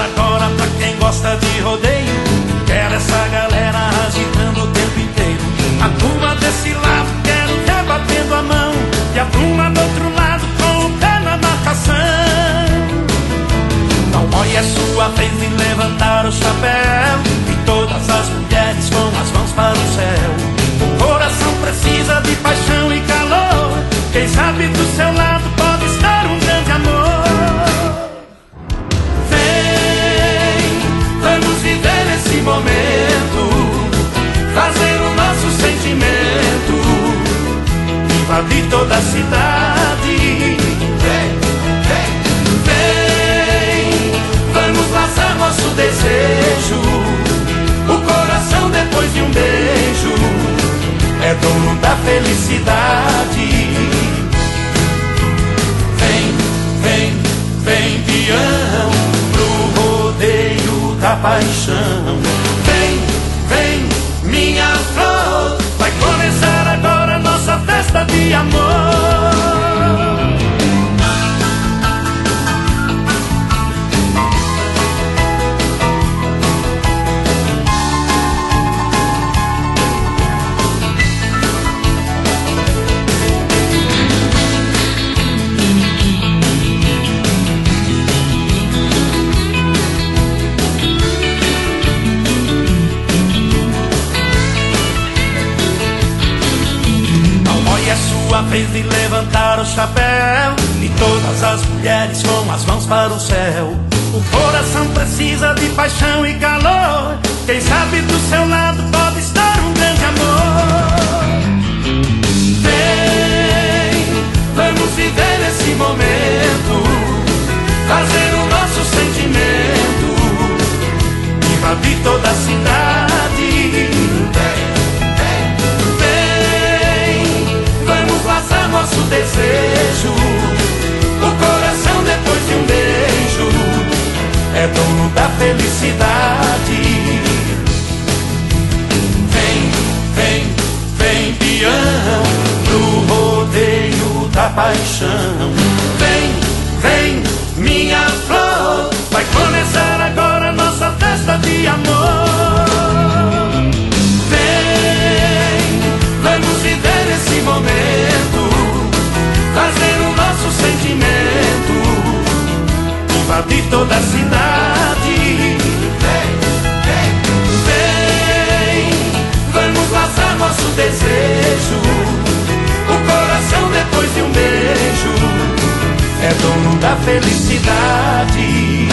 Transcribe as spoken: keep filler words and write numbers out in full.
agora pra quem gosta de rodeio. Quero essa galera agitando o tempo inteiro. A turma desse lado quero ver batendo a mão, e a turma do outro lado com o pé na marcação. Então olha, é sua vez de levantar o chapéu, e todas as mulheres com as mãos para o céu. O coração precisa de paixão e calor. Quem sabe do seu lado pode estar um grande amor. Vem, vamos viver esse momento, fazer o nosso sentimento invadir toda a cidade. Vem, vem, vem, vamos lançar nosso desejo. O coração depois de um beijo é dono da felicidade. Vem, vem, vem, peão, pro rodeio da paixão. Vem, vem, minha flor, vai começar agora nossa festa de amor. Sua vez de levantar o chapéu, e todas as mulheres com as mãos para o céu. O coração precisa de paixão e calor. Quem sabe do seu lado pode estar um grande amor. Vem, vamos viver esse momento, fazer o nosso sentimento invadir toda a cidade. Nosso desejo, o coração depois de um beijo é dono da felicidade. Vem, vem, vem, peão, pro rodeio da paixão. Vem, vem, minha flor, vai começar agora nossa festa de amor. Vem, vamos viver esse momento, fazer o nosso sentimento invadir toda a cidade. Vem, vem, vem, vamos lançar nosso desejo. O coração depois de um beijo é dono da felicidade.